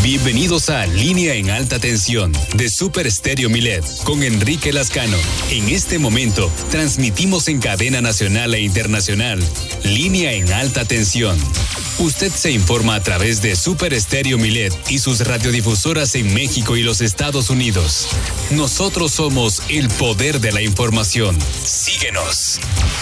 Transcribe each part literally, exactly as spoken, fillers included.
Bienvenidos a Línea en Alta Tensión de Super Estéreo Milet con Enrique Lascano. En este momento transmitimos en cadena nacional e internacional Línea en Alta Tensión. Usted se informa a través de Super Estéreo Milet y sus radiodifusoras en México y los Estados Unidos. Nosotros somos el poder de la información. Síguenos.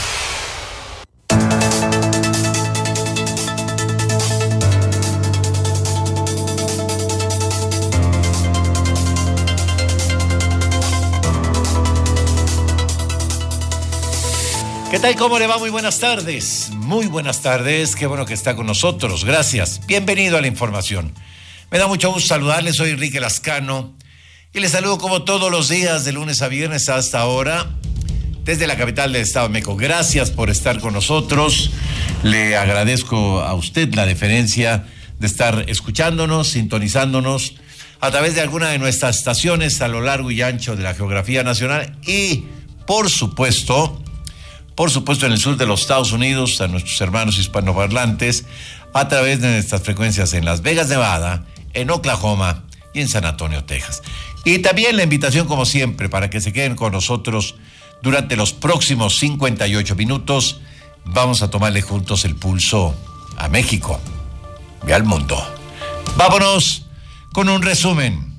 ¿Qué tal? ¿Cómo le va? Muy buenas tardes. Muy buenas tardes. Qué bueno que está con nosotros. Gracias. Bienvenido a la información. Me da mucho gusto saludarle. Soy Enrique Lascano y le saludo como todos los días de lunes a viernes hasta ahora desde la capital del estado de México. Gracias por estar con nosotros. Le agradezco a usted la deferencia de estar escuchándonos, sintonizándonos a través de alguna de nuestras estaciones a lo largo y ancho de la geografía nacional y, por supuesto, Por supuesto, en el sur de los Estados Unidos, a nuestros hermanos hispanoparlantes, a través de nuestras frecuencias en Las Vegas, Nevada, en Oklahoma y en San Antonio, Texas. Y también la invitación, como siempre, para que se queden con nosotros durante los próximos cincuenta y ocho minutos. Vamos a tomarle juntos el pulso a México y al mundo. Vámonos con un resumen.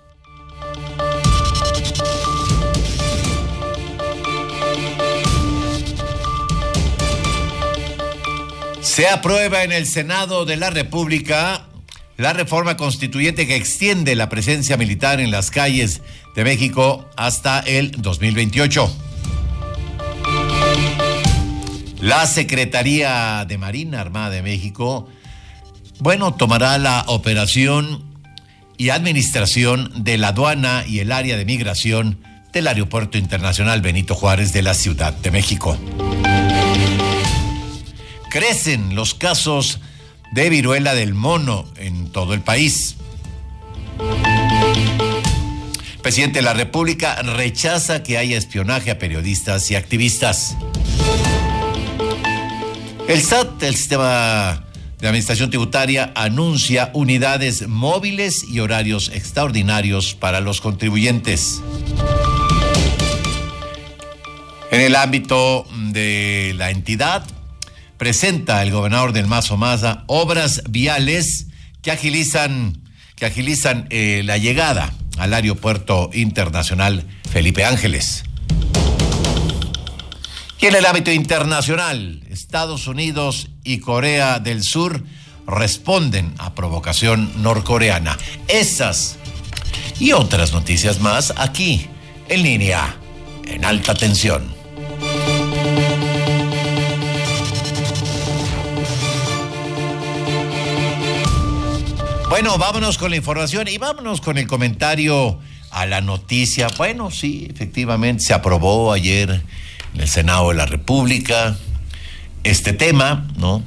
Se aprueba en el Senado de la República la reforma constituyente que extiende la presencia militar en las calles de México hasta el dos mil veintiocho. La Secretaría de Marina Armada de México, bueno, tomará la operación y administración de la aduana y el área de migración del Aeropuerto Internacional Benito Juárez de la Ciudad de México. Crecen los casos de viruela del mono en todo el país. El presidente de la República rechaza que haya espionaje a periodistas y activistas. El S A T, el Sistema de Administración Tributaria, anuncia unidades móviles y horarios extraordinarios para los contribuyentes. En el ámbito de la entidad, presenta el gobernador del Mazo Maza obras viales que agilizan, que agilizan eh, la llegada al Aeropuerto Internacional Felipe Ángeles. Y en el ámbito internacional, Estados Unidos y Corea del Sur responden a provocación norcoreana. Esas y otras noticias más aquí, en Línea, en Alta Tensión. Bueno, vámonos con la información y vámonos con el comentario a la noticia. Bueno, sí, efectivamente se aprobó ayer en el Senado de la República este tema, ¿no?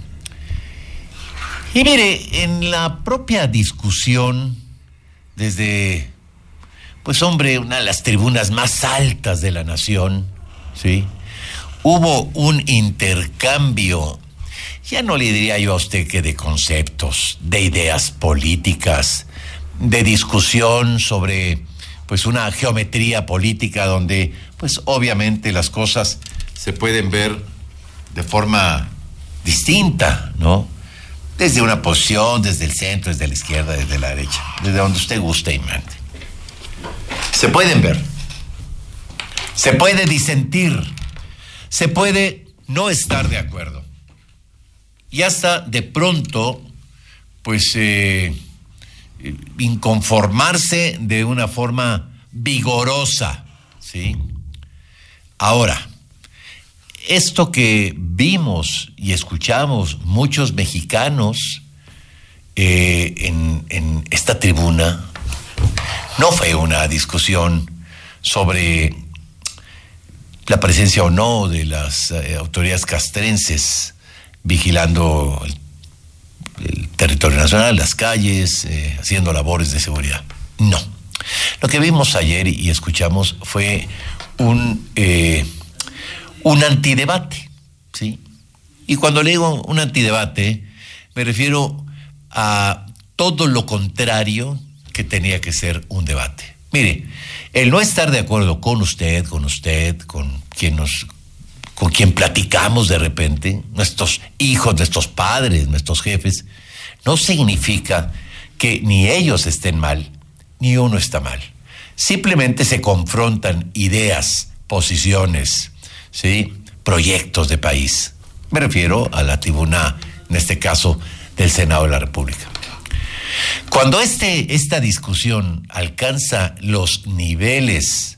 Y mire, en la propia discusión, desde, pues hombre, una de las tribunas más altas de la nación, ¿sí? Hubo un intercambio, ya no le diría yo a usted que de conceptos, de ideas políticas, de discusión sobre pues una geometría política donde pues obviamente las cosas se pueden ver de forma distinta, ¿no? Desde una posición, desde el centro, desde la izquierda, desde la derecha, desde donde usted guste y mande. Se pueden ver, se puede disentir, se puede no estar de acuerdo. Y hasta de pronto, pues, eh, inconformarse de una forma vigorosa, ¿sí? Ahora, esto que vimos y escuchamos muchos mexicanos eh, en, en esta tribuna, no fue una discusión sobre la presencia o no de las eh, autoridades castrenses vigilando el, el territorio nacional, las calles, eh, haciendo labores de seguridad. No. Lo que vimos ayer y, y escuchamos fue un, eh, un antidebate, ¿sí? Y cuando le digo un antidebate, me refiero a todo lo contrario que tenía que ser un debate. Mire, el no estar de acuerdo con usted, con usted, con quien nos, con quien platicamos de repente, nuestros hijos, nuestros padres, nuestros jefes, no significa que ni ellos estén mal, ni uno está mal. Simplemente se confrontan ideas, posiciones, ¿sí?, proyectos de país. Me refiero a la tribuna, en este caso, del Senado de la República. Cuando este, esta discusión alcanza los niveles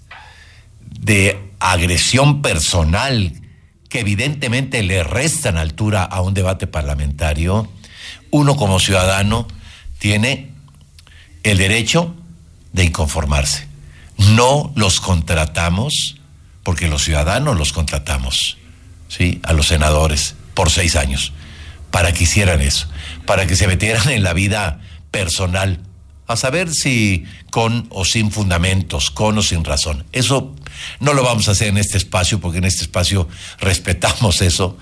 de agresión personal que evidentemente le restan altura a un debate parlamentario, uno como ciudadano tiene el derecho de inconformarse. No los contratamos porque los ciudadanos los contratamos, ¿sí?, a los senadores por seis años, para que hicieran eso, para que se metieran en la vida personal, a saber si con o sin fundamentos, con o sin razón. Eso no lo vamos a hacer en este espacio, porque en este espacio respetamos eso,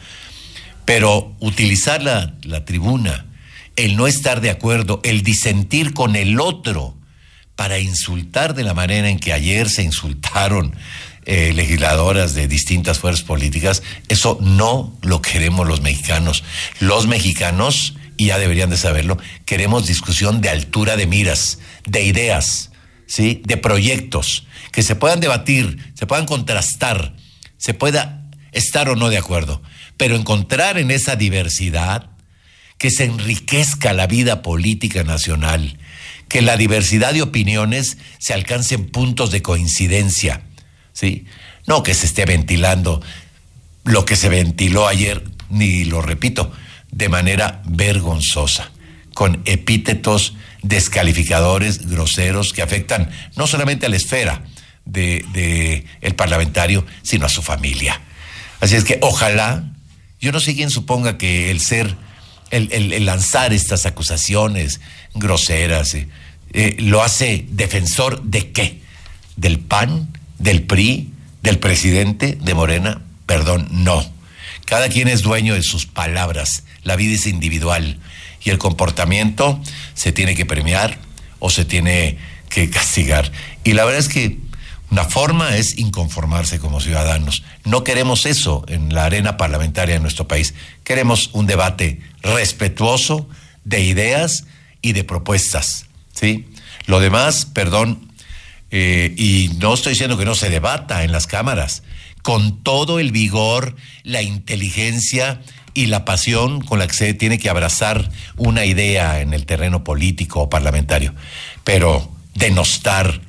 pero utilizar la, la tribuna, el no estar de acuerdo, el disentir con el otro, para insultar de la manera en que ayer se insultaron eh, legisladoras de distintas fuerzas políticas, eso no lo queremos los mexicanos. Los mexicanos, y ya deberían de saberlo, queremos discusión de altura de miras, de ideas, ¿sí?, de proyectos, que se puedan debatir, se puedan contrastar, se pueda estar o no de acuerdo, pero encontrar en esa diversidad que se enriquezca la vida política nacional, que la diversidad de opiniones se alcancen puntos de coincidencia, ¿sí? No que se esté ventilando lo que se ventiló ayer, ni lo repito, de manera vergonzosa, con epítetos descalificadores, groseros, que afectan no solamente a la esfera de, de el parlamentario, sino a su familia. Así es que ojalá, yo no sé quién suponga que el ser, el, el, el lanzar estas acusaciones groseras, eh, eh, lo hace defensor ¿de qué? ¿Del P A N? ¿Del P R I? ¿Del presidente de Morena? Perdón, no. Cada quien es dueño de sus palabras, la vida es individual y el comportamiento se tiene que premiar o se tiene que castigar. Y la verdad es que una forma es inconformarse como ciudadanos. No queremos eso en la arena parlamentaria de nuestro país. Queremos un debate respetuoso de ideas y de propuestas, ¿sí? Lo demás, perdón, eh, y no estoy diciendo que no se debata en las cámaras, con todo el vigor, la inteligencia y la pasión con la que se tiene que abrazar una idea en el terreno político o parlamentario. Pero denostar,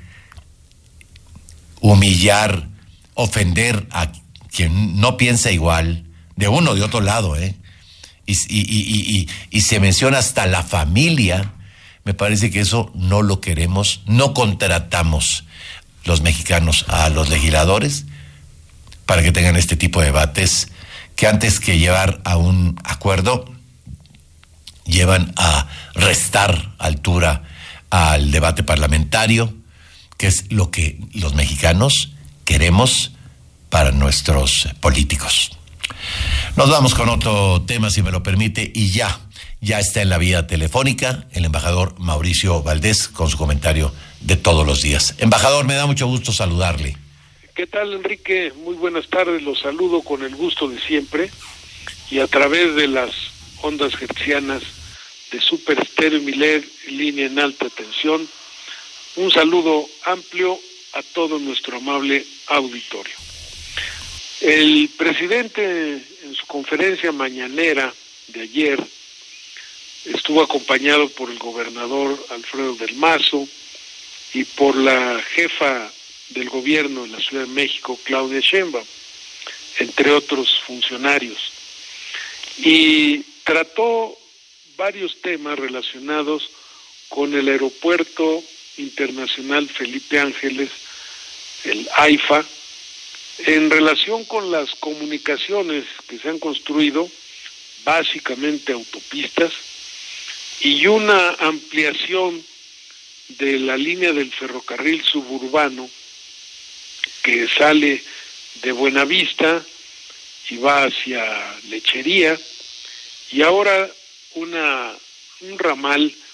humillar, ofender a quien no piensa igual, de uno o de otro lado, ¿eh? Y, y, y, y, y se menciona hasta la familia, me parece que eso no lo queremos, no contratamos los mexicanos a los legisladores para que tengan este tipo de debates que antes que llevar a un acuerdo, llevan a restar altura al debate parlamentario, que es lo que los mexicanos queremos para nuestros políticos. Nos vamos con otro tema, si me lo permite, y ya, ya está en la vía telefónica el embajador Mauricio Valdés con su comentario de todos los días. Embajador, me da mucho gusto saludarle. ¿Qué tal, Enrique? Muy buenas tardes, los saludo con el gusto de siempre y a través de las ondas hertzianas de Super Estéreo Milet, línea en alta tensión, un saludo amplio a todo nuestro amable auditorio. El presidente en su conferencia mañanera de ayer estuvo acompañado por el gobernador Alfredo del Mazo y por la jefa del gobierno de la Ciudad de México, Claudia Sheinbaum, entre otros funcionarios, y trató varios temas relacionados con el Aeropuerto Internacional Felipe Ángeles, el AIFA, en relación con las comunicaciones que se han construido, básicamente autopistas, y una ampliación de la línea del ferrocarril suburbano que sale de Buenavista y va hacia Lechería, y ahora una un ramal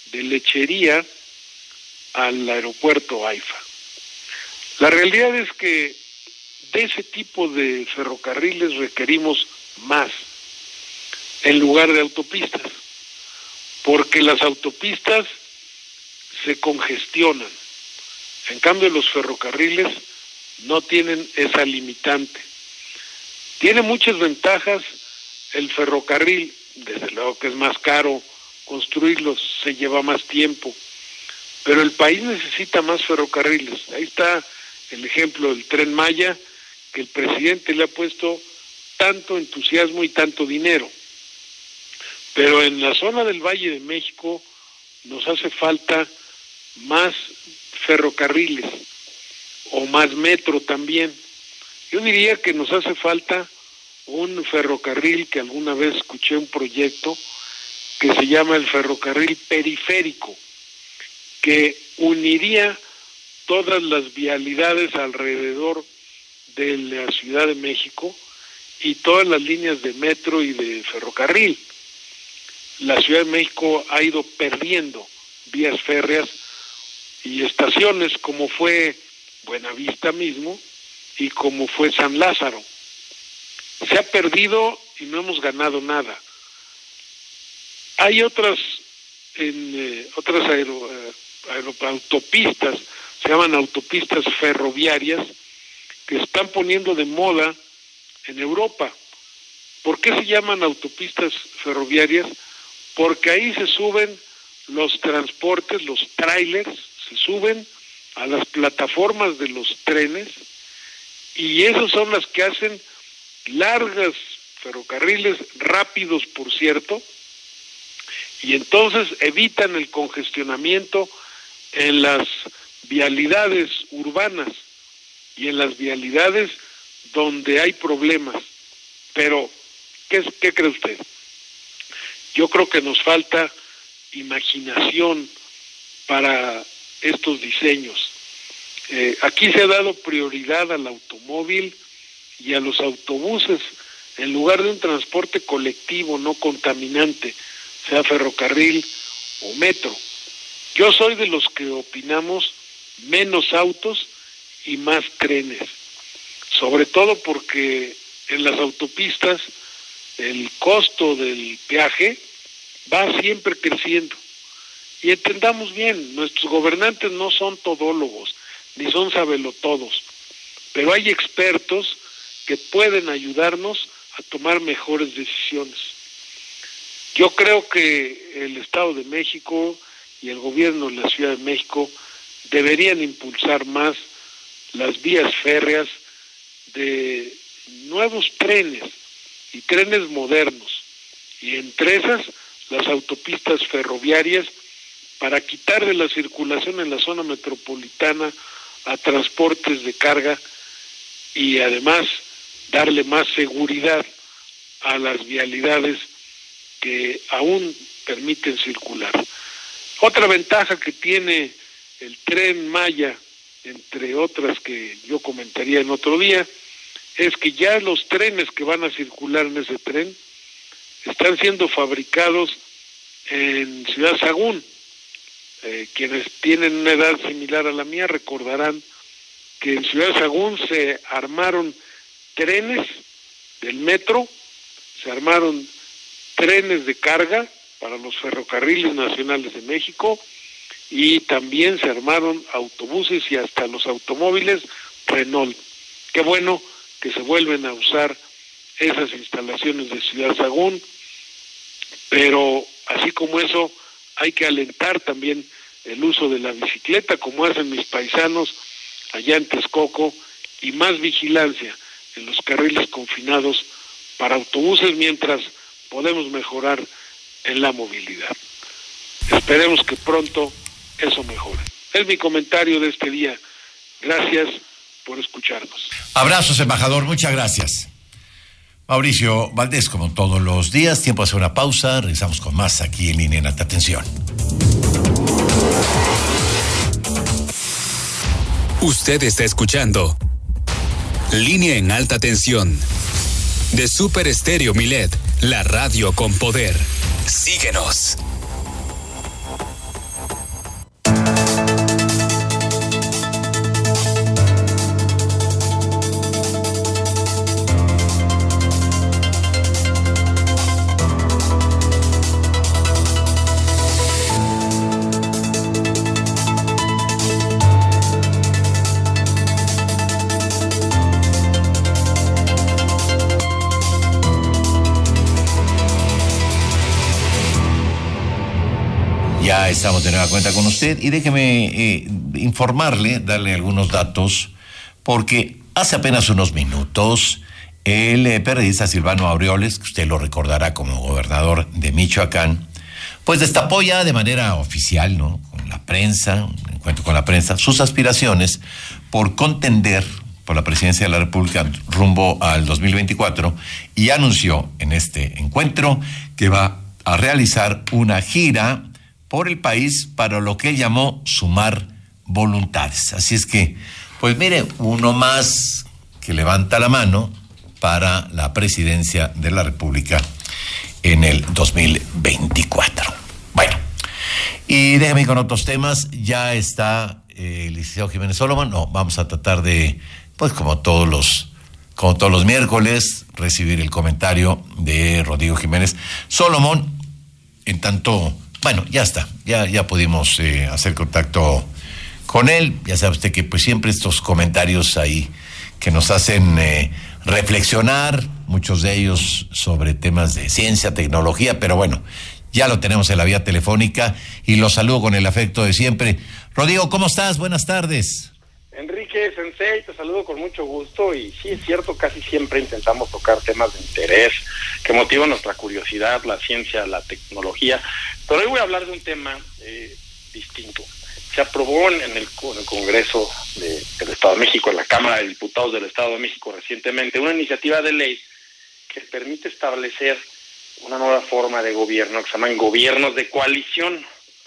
de Lechería al aeropuerto AIFA. La realidad es que de ese tipo de ferrocarriles requerimos más en lugar de autopistas, porque las autopistas se congestionan. En cambio, los ferrocarriles no tienen esa limitante. Tiene muchas ventajas el ferrocarril, desde luego que es más caro construirlos, se lleva más tiempo, pero el país necesita más ferrocarriles. Ahí está el ejemplo del Tren Maya, que el presidente le ha puesto tanto entusiasmo y tanto dinero. Pero en la zona del Valle de México nos hace falta más ferrocarriles o más metro también. Yo diría que nos hace falta un ferrocarril, que alguna vez escuché un proyecto que se llama el ferrocarril periférico, que uniría todas las vialidades alrededor de la Ciudad de México y todas las líneas de metro y de ferrocarril. La Ciudad de México ha ido perdiendo vías férreas y estaciones, como fue Buenavista mismo y como fue San Lázaro. Se ha perdido y no hemos ganado nada. Hay otras en eh, otras aero, eh, aero, autopistas, se llaman autopistas ferroviarias, que están poniendo de moda en Europa. ¿Por qué se llaman autopistas ferroviarias? Porque ahí se suben los transportes, los trailers, se suben a las plataformas de los trenes, y esas son las que hacen largas ferrocarriles, rápidos por cierto, y entonces evitan el congestionamiento en las vialidades urbanas y en las vialidades donde hay problemas. Pero, ¿qué, qué cree usted? Yo creo que nos falta imaginación para estos diseños. Eh, aquí se ha dado prioridad al automóvil y a los autobuses en lugar de un transporte colectivo no contaminante, sea ferrocarril o metro. Yo soy de los que opinamos menos autos y más trenes, sobre todo porque en las autopistas el costo del peaje va siempre creciendo. Y entendamos bien, nuestros gobernantes no son todólogos, ni son sabelotodos, pero hay expertos que pueden ayudarnos a tomar mejores decisiones. Yo creo que el Estado de México y el gobierno de la Ciudad de México deberían impulsar más las vías férreas de nuevos trenes y trenes modernos, y entre esas las autopistas ferroviarias, para quitar de la circulación en la zona metropolitana a transportes de carga y además darle más seguridad a las vialidades que aún permiten circular. Otra ventaja que tiene el Tren Maya, entre otras que yo comentaría en otro día, es que ya los trenes que van a circular en ese tren están siendo fabricados en Ciudad Sagún. Eh, quienes tienen una edad similar a la mía recordarán que en Ciudad Sagún se armaron trenes del metro, se armaron trenes de carga para los ferrocarriles nacionales de México, y también se armaron autobuses y hasta los automóviles Renault. Qué bueno que se vuelven a usar esas instalaciones de Ciudad Sagún, pero así como eso hay que alentar también el uso de la bicicleta, como hacen mis paisanos allá en Texcoco, y más vigilancia en los carriles confinados para autobuses mientras podemos mejorar en la movilidad. Esperemos que pronto eso mejore. Es mi comentario de este día. Gracias por escucharnos. Abrazos, embajador, muchas gracias. Mauricio Valdés, como todos los días, tiempo de hacer una pausa. Regresamos con más aquí en Línea en Alta Tensión. Usted está escuchando Línea en Alta Tensión de Super Estéreo Milet, la radio con poder. Síguenos. Ya estamos de nueva cuenta con usted y déjeme eh, informarle, darle algunos datos, porque hace apenas unos minutos el eh, periodista Silvano Aureoles, que usted lo recordará como gobernador de Michoacán, pues destapó ya de manera oficial, ¿no?, con la prensa, un encuentro con la prensa, sus aspiraciones por contender por la presidencia de la República rumbo al dos mil veinticuatro, y anunció en este encuentro que va a realizar una gira por el país para lo que él llamó sumar voluntades. Así es que, pues mire, uno más que levanta la mano para la presidencia de la República en el dos mil veinticuatro. Bueno, y déjame ir con otros temas. Ya está eh, el licenciado Jiménez Solomon. No, vamos a tratar de, pues como todos los, como todos los miércoles, recibir el comentario de Rodrigo Jiménez Solomon. En tanto, bueno, ya está, ya, ya pudimos eh, hacer contacto con él. Ya sabe usted que pues siempre estos comentarios ahí que nos hacen eh, reflexionar, muchos de ellos sobre temas de ciencia, tecnología, pero bueno, ya lo tenemos en la vía telefónica y lo saludo con el afecto de siempre. Rodrigo, ¿cómo estás? Buenas tardes. Enrique Sensei, te saludo con mucho gusto, y sí es cierto, casi siempre intentamos tocar temas de interés que motivan nuestra curiosidad, la ciencia, la tecnología, pero hoy voy a hablar de un tema eh, distinto. Se aprobó en el, en el Congreso de, del Estado de México, en la Cámara de Diputados del Estado de México recientemente, una iniciativa de ley que permite establecer una nueva forma de gobierno que se llaman gobiernos de coalición.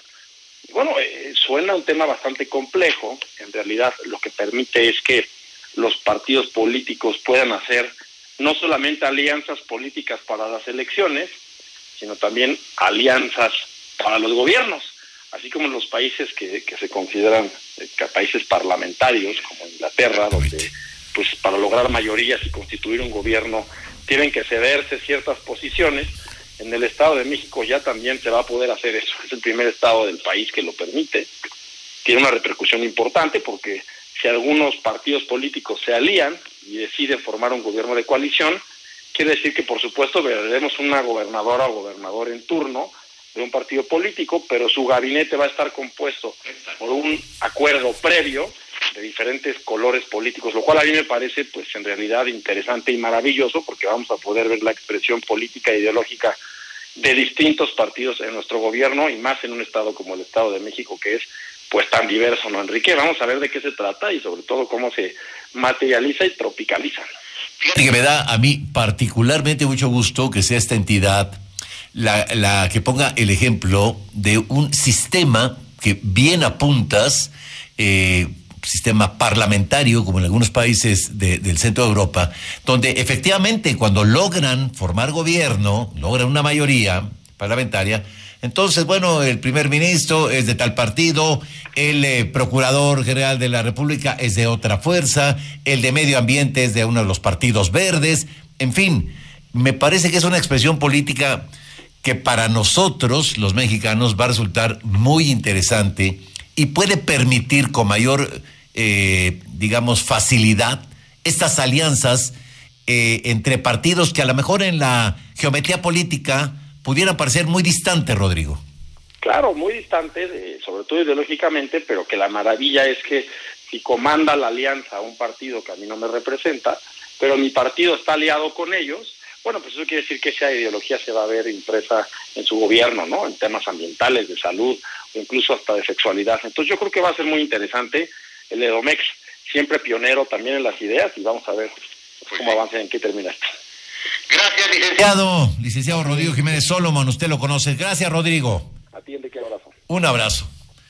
Bueno, eh, suena un tema bastante complejo. En realidad lo que permite es que los partidos políticos puedan hacer no solamente alianzas políticas para las elecciones, sino también alianzas para los gobiernos, así como en los países que, que se consideran eh, países parlamentarios, como Inglaterra, donde pues para lograr mayorías y constituir un gobierno tienen que cederse ciertas posiciones. En el Estado de México ya también se va a poder hacer eso. Es el primer estado del país que lo permite. Tiene una repercusión importante porque si algunos partidos políticos se alían y deciden formar un gobierno de coalición, quiere decir que por supuesto veremos una gobernadora o gobernador en turno de un partido político, pero su gabinete va a estar compuesto por un acuerdo previo de diferentes colores políticos, lo cual a mí me parece pues en realidad interesante y maravilloso, porque vamos a poder ver la expresión política e ideológica de distintos partidos en nuestro gobierno, y más en un estado como el Estado de México, que es pues tan diverso, ¿no, Enrique? Vamos a ver de qué se trata y sobre todo cómo se materializa y tropicaliza. Fíjate que me da a mí particularmente mucho gusto que sea esta entidad la, la que ponga el ejemplo de un sistema que bien apuntas, eh, sistema parlamentario, como en algunos países de, del centro de Europa, donde efectivamente cuando logran formar gobierno, logran una mayoría parlamentaria, entonces, bueno, el primer ministro es de tal partido, el eh, procurador general de la República es de otra fuerza, el de medio ambiente es de uno de los partidos verdes, en fin, me parece que es una expresión política que para nosotros, los mexicanos, va a resultar muy interesante y puede permitir con mayor, eh, digamos, facilidad estas alianzas eh, entre partidos que a lo mejor en la geometría política pudieran parecer muy distantes, Rodrigo. Claro, muy distantes, eh, sobre todo ideológicamente, pero que la maravilla es que si comanda la alianza a un partido que a mí no me representa, pero mi partido está aliado con ellos, bueno, pues eso quiere decir que esa ideología se va a ver impresa en su gobierno, ¿no? En temas ambientales, de salud, o incluso hasta de sexualidad. Entonces yo creo que va a ser muy interesante. El Edomex, siempre pionero también en las ideas, y vamos a ver pues, cómo avanza y en qué termina esto. Gracias, licenciado. Licenciado Rodrigo Jiménez Solomon, usted lo conoce. Gracias, Rodrigo. Atiende, qué abrazo. Un abrazo.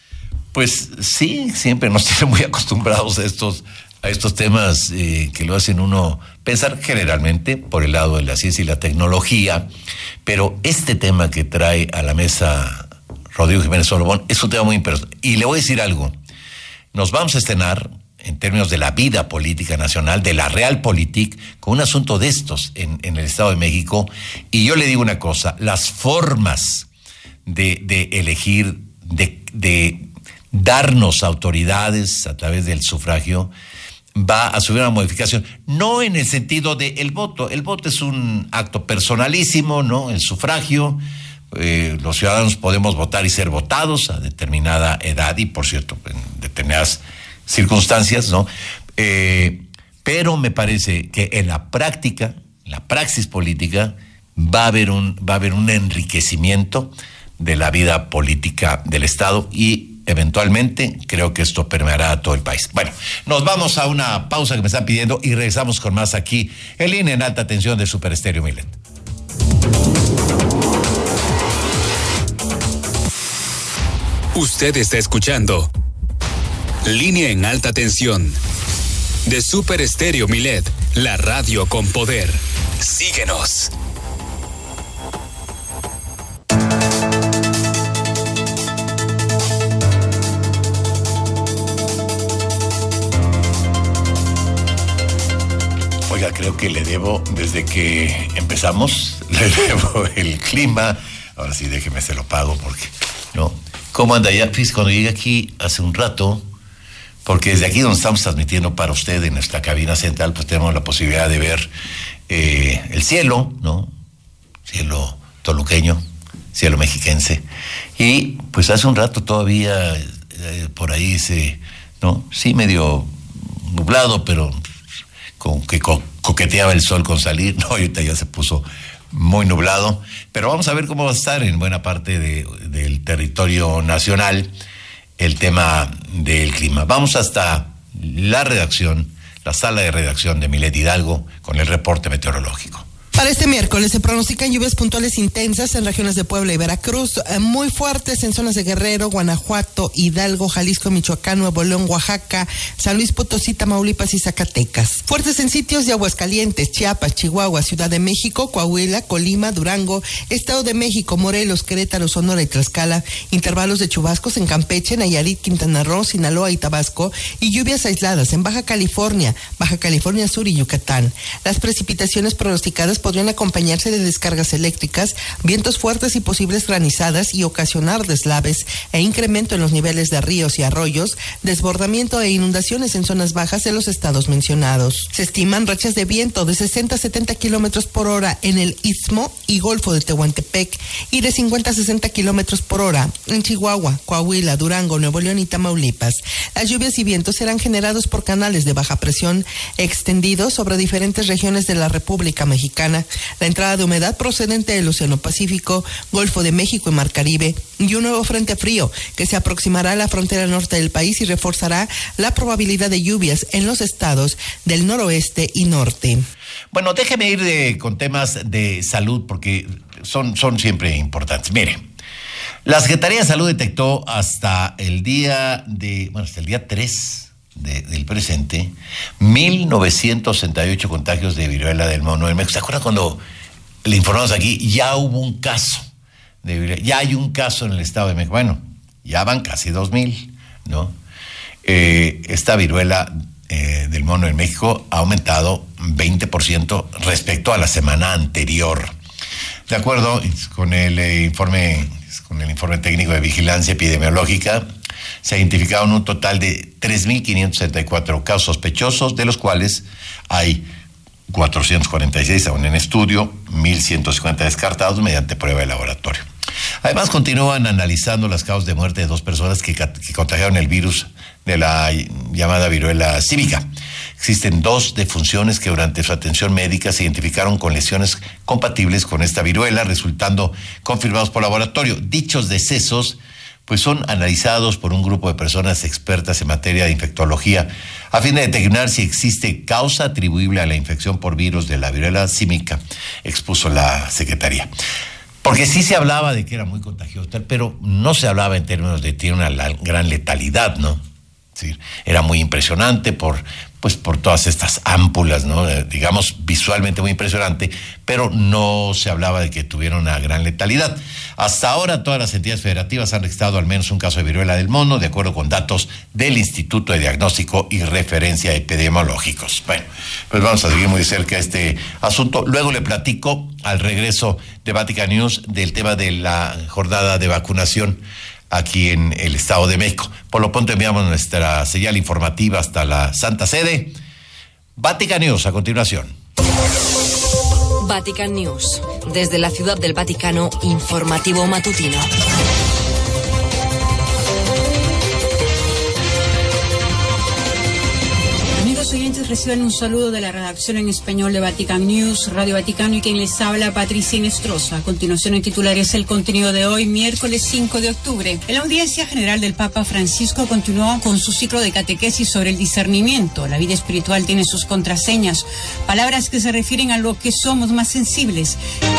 Pues sí, siempre nos tienen muy acostumbrados a estos, a estos temas eh, que lo hacen uno pensar generalmente por el lado de la ciencia y la tecnología, pero este tema que trae a la mesa Rodrigo Jiménez Solomon es un tema muy importante. Y le voy a decir algo, nos vamos a estrenar en términos de la vida política nacional, de la realpolitik, con un asunto de estos en, en el Estado de México, y yo le digo una cosa, las formas de, de elegir, de, de darnos autoridades a través del sufragio, va a subir una modificación, no en el sentido de el voto, el voto es un acto personalísimo, ¿no? El sufragio, eh, los ciudadanos podemos votar y ser votados a determinada edad y, por cierto, en determinadas circunstancias, ¿no? Eh, pero me parece que en la práctica, en la praxis política, va a haber un, va a haber un enriquecimiento de la vida política del Estado y eventualmente creo que esto permeará a todo el país. Bueno, nos vamos a una pausa que me están pidiendo y regresamos con más aquí en Línea en Alta Tensión de Super Estéreo Milet. Usted está escuchando Línea en Alta Tensión de Super Estéreo Milet, la radio con poder. Síguenos. Oiga, creo que le debo, desde que empezamos, le debo el clima. Ahora sí, déjeme, se lo pago porque, ¿no? ¿Cómo anda ya? Fíjese, cuando llegué aquí hace un rato, porque desde aquí donde estamos transmitiendo para usted en nuestra cabina central, pues tenemos la posibilidad de ver eh, el cielo, ¿no? Cielo toluqueño, cielo mexiquense. Y pues hace un rato todavía eh, por ahí se, ¿no? Sí, medio nublado, pero con que co- coqueteaba el sol con salir, no, ahorita ya se puso muy nublado, pero vamos a ver cómo va a estar en buena parte de, del territorio nacional el tema del clima. Vamos hasta la redacción, la sala de redacción de Milet Hidalgo con el reporte meteorológico. Para este miércoles se pronostican lluvias puntuales intensas en regiones de Puebla y Veracruz, muy fuertes en zonas de Guerrero, Guanajuato, Hidalgo, Jalisco, Michoacán, Nuevo León, Oaxaca, San Luis Potosí, Tamaulipas y Zacatecas. Fuertes en sitios de Aguascalientes, Chiapas, Chihuahua, Ciudad de México, Coahuila, Colima, Durango, Estado de México, Morelos, Querétaro, Sonora y Tlaxcala, intervalos de chubascos en Campeche, Nayarit, Quintana Roo, Sinaloa y Tabasco, y lluvias aisladas en Baja California, Baja California Sur y Yucatán. Las precipitaciones pronosticadas podrían acompañarse de descargas eléctricas, vientos fuertes y posibles granizadas y ocasionar deslaves e incremento en los niveles de ríos y arroyos, desbordamiento e inundaciones en zonas bajas de los estados mencionados. Se estiman rachas de viento de sesenta a setenta kilómetros por hora en el Istmo y Golfo de Tehuantepec y de cincuenta a sesenta kilómetros por hora en Chihuahua, Coahuila, Durango, Nuevo León y Tamaulipas. Las lluvias y vientos serán generados por canales de baja presión extendidos sobre diferentes regiones de la República Mexicana, la entrada de humedad procedente del Océano Pacífico, Golfo de México y Mar Caribe, y un nuevo frente frío que se aproximará a la frontera norte del país y reforzará la probabilidad de lluvias en los estados del noroeste y norte. Bueno, déjeme ir de, con temas de salud porque son, son siempre importantes. Mire, la Secretaría de Salud detectó hasta el día de, bueno, hasta el día tres De, del presente, mil novecientos sesenta y ocho contagios de viruela del mono del México. ¿Se acuerdan cuando le informamos aquí? Ya hubo un caso de viruela, ya hay un caso en el Estado de México. Bueno, ya van casi dos mil, ¿no? Eh, esta viruela eh, del mono del México ha aumentado veinte por ciento respecto a la semana anterior. De acuerdo con el eh, informe, con el informe técnico de vigilancia epidemiológica, se identificaron un total de tres mil quinientos sesenta y cuatro casos sospechosos, de los cuales hay cuatrocientos cuarenta y seis aún en estudio, mil ciento cincuenta descartados mediante prueba de laboratorio. Además, continúan analizando las causas de muerte de dos personas que, que contagiaron el virus de la llamada viruela símica. Existen dos defunciones que durante su atención médica se identificaron con lesiones compatibles con esta viruela, resultando confirmados por laboratorio. Dichos decesos pues son analizados por un grupo de personas expertas en materia de infectología a fin de determinar si existe causa atribuible a la infección por virus de la viruela símica, expuso la Secretaría. Porque sí se hablaba de que era muy contagioso, pero no se hablaba en términos de que tiene una gran letalidad, ¿no? Sí, era muy impresionante por, pues, por todas estas ámpulas, ¿no? Eh, digamos, visualmente muy impresionante, pero no se hablaba de que tuviera una gran letalidad. Hasta ahora todas las entidades federativas han registrado al menos un caso de viruela del mono, de acuerdo con datos del Instituto de Diagnóstico y Referencia Epidemiológicos. Bueno, pues vamos a seguir muy de cerca este asunto. Luego le platico al regreso de Vatican News del tema de la jornada de vacunación aquí en el Estado de México. Por lo pronto enviamos nuestra señal informativa hasta la Santa Sede. Vatican News a continuación. Vatican News. Desde la Ciudad del Vaticano, informativo matutino. Amigos oyentes, reciban un saludo de la redacción en español de Vatican News, Radio Vaticano, y quien les habla, Patricia Inestrosa. A continuación, en titulares, el contenido de hoy, miércoles cinco de octubre. En la audiencia general del Papa Francisco continuó con su ciclo de catequesis sobre el discernimiento. La vida espiritual tiene sus contraseñas, palabras que se refieren a lo que somos más sensibles.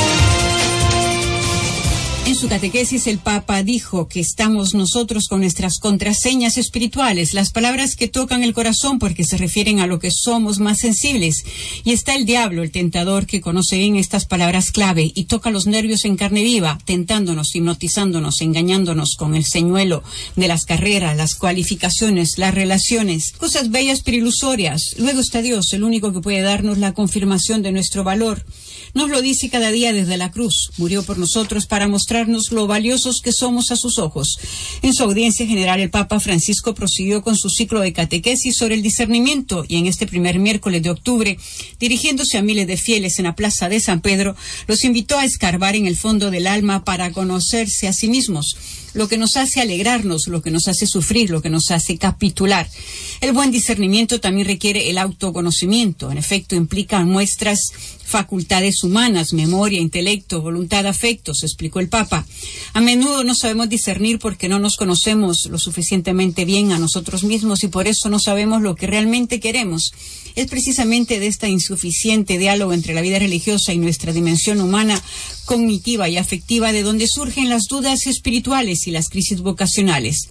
En su catequesis, el Papa dijo que estamos nosotros con nuestras contraseñas espirituales, las palabras que tocan el corazón porque se refieren a lo que somos más sensibles. Y está el diablo, el tentador, que conoce bien estas palabras clave y toca los nervios en carne viva, tentándonos, hipnotizándonos, engañándonos con el señuelo de las carreras, las cualificaciones, las relaciones, cosas bellas pero ilusorias. Luego está Dios, el único que puede darnos la confirmación de nuestro valor. Nos lo dice cada día desde la cruz. Murió por nosotros para mostrarnos lo valiosos que somos a sus ojos. En su audiencia general, el Papa Francisco prosiguió con su ciclo de catequesis sobre el discernimiento y en este primer miércoles de octubre, dirigiéndose a miles de fieles en la plaza de San Pedro, los invitó a escarbar en el fondo del alma para conocerse a sí mismos, lo que nos hace alegrarnos, lo que nos hace sufrir, lo que nos hace capitular. El buen discernimiento también requiere el autoconocimiento. En efecto, implica nuestras facultades humanas, memoria, intelecto, voluntad, afectos, explicó el Papa. A menudo no sabemos discernir porque no nos conocemos lo suficientemente bien a nosotros mismos y por eso no sabemos lo que realmente queremos. Es precisamente de este insuficiente diálogo entre la vida religiosa y nuestra dimensión humana, cognitiva y afectiva, de donde surgen las dudas espirituales y las crisis vocacionales.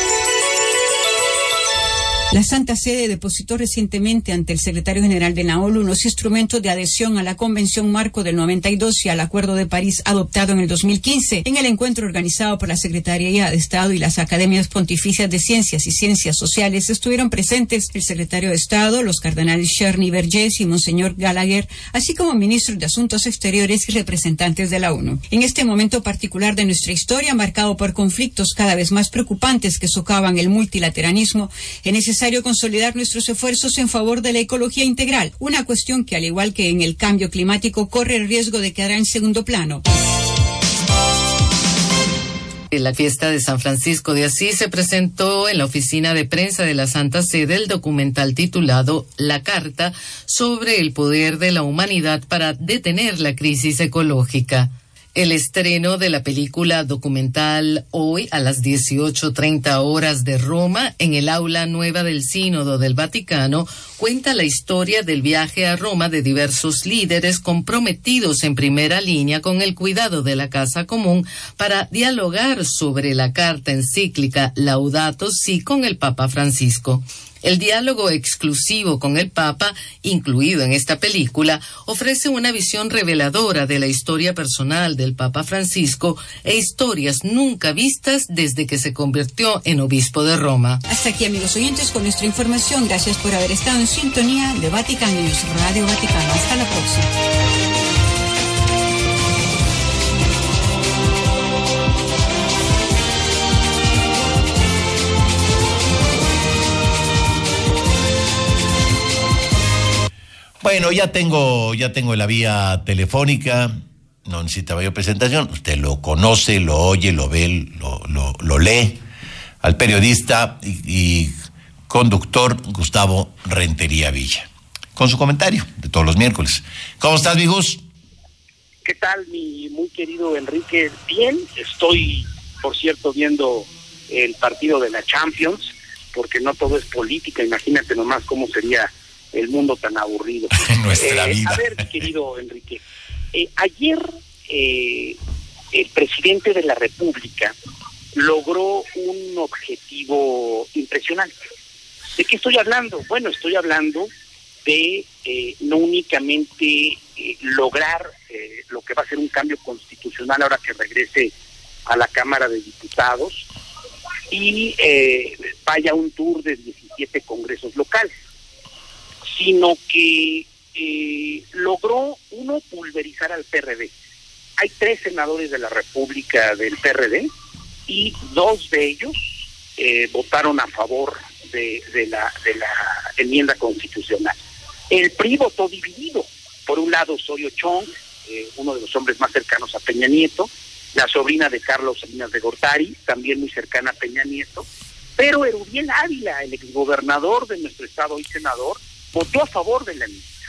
La Santa Sede depositó recientemente ante el secretario general de la ONU los instrumentos de adhesión a la Convención Marco del noventa y dos y al Acuerdo de París adoptado en el dos mil quince. En el encuentro organizado por la Secretaría de Estado y las Academias Pontificias de Ciencias y Ciencias Sociales estuvieron presentes el secretario de Estado, los cardenales Cherny Vergés y Monseñor Gallagher, así como ministros de Asuntos Exteriores y representantes de la ONU. En este momento particular de nuestra historia, marcado por conflictos cada vez más preocupantes que socavan el multilateralismo, es necesario necesario consolidar nuestros esfuerzos en favor de la ecología integral, una cuestión que, al igual que en el cambio climático, corre el riesgo de quedar en segundo plano. En la fiesta de San Francisco de Asís se presentó en la oficina de prensa de la Santa Sede el documental titulado La Carta sobre el poder de la humanidad para detener la crisis ecológica. El estreno de la película documental hoy a las dieciocho treinta horas de Roma en el aula nueva del Sínodo del Vaticano cuenta la historia del viaje a Roma de diversos líderes comprometidos en primera línea con el cuidado de la casa común para dialogar sobre la carta encíclica Laudato Si con el Papa Francisco. El diálogo exclusivo con el Papa, incluido en esta película, ofrece una visión reveladora de la historia personal del Papa Francisco e historias nunca vistas desde que se convirtió en obispo de Roma. Hasta aquí, amigos oyentes, con nuestra información. Gracias por haber estado en sintonía de Vatican News, Radio Vaticano. Hasta la próxima. Bueno, ya tengo, ya tengo la vía telefónica, no necesitaba yo presentación, usted lo conoce, lo oye, lo ve, lo, lo, lo lee, al periodista y, y conductor Gustavo Rentería Villa, con su comentario de todos los miércoles. ¿Cómo estás, mi Gus? ¿Qué tal, mi muy querido Enrique? Bien, estoy, por cierto, viendo el partido de la Champions, porque no todo es política, imagínate nomás cómo sería el mundo tan aburrido. Nuestra eh, vida. A ver, querido Enrique, eh, ayer eh, el presidente de la República logró un objetivo impresionante. ¿De qué estoy hablando? Bueno, estoy hablando de eh, no únicamente eh, lograr eh, lo que va a ser un cambio constitucional ahora que regrese a la Cámara de Diputados y eh, vaya un tour de diecisiete congresos locales, sino que eh, logró, uno, pulverizar al P R D. Hay tres senadores de la República del P R D y dos de ellos eh, votaron a favor de, de, la, de la enmienda constitucional. El P R I votó dividido, por un lado Osorio Chong, eh, uno de los hombres más cercanos a Peña Nieto, la sobrina de Carlos Salinas de Gortari, también muy cercana a Peña Nieto, pero Erubiel Ávila, el exgobernador de nuestro estado y senador, votó a favor de la amnistía.